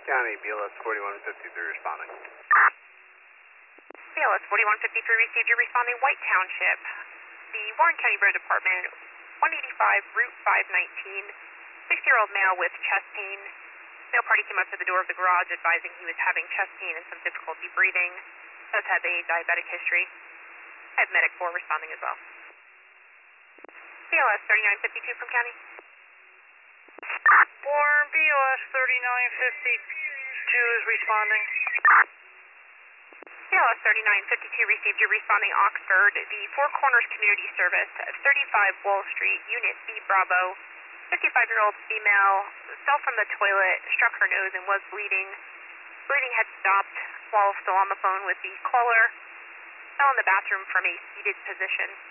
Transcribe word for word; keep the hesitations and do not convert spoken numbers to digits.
County, B L S forty-one fifty-three responding. B L S forty-one fifty-three received your responding White Township. The Warren County Road Department, one eighty-five Route five nineteen, sixty-year-old male with chest pain. Male party came up to the door of the garage advising he was having chest pain and some difficulty breathing. Does have a diabetic history. I have medic four responding as well. B L S thirty-nine fifty-two from County. Warren, B L S thirty-nine fifty-two is responding. B L S thirty-nine fifty-two received your responding Oxford. The Four Corners Community Service, thirty-five Wall Street, Unit B Bravo. fifty-five-year-old female fell from the toilet, struck her nose, and was bleeding. Bleeding had stopped while still on the phone with the caller. Fell in the bathroom from a seated position.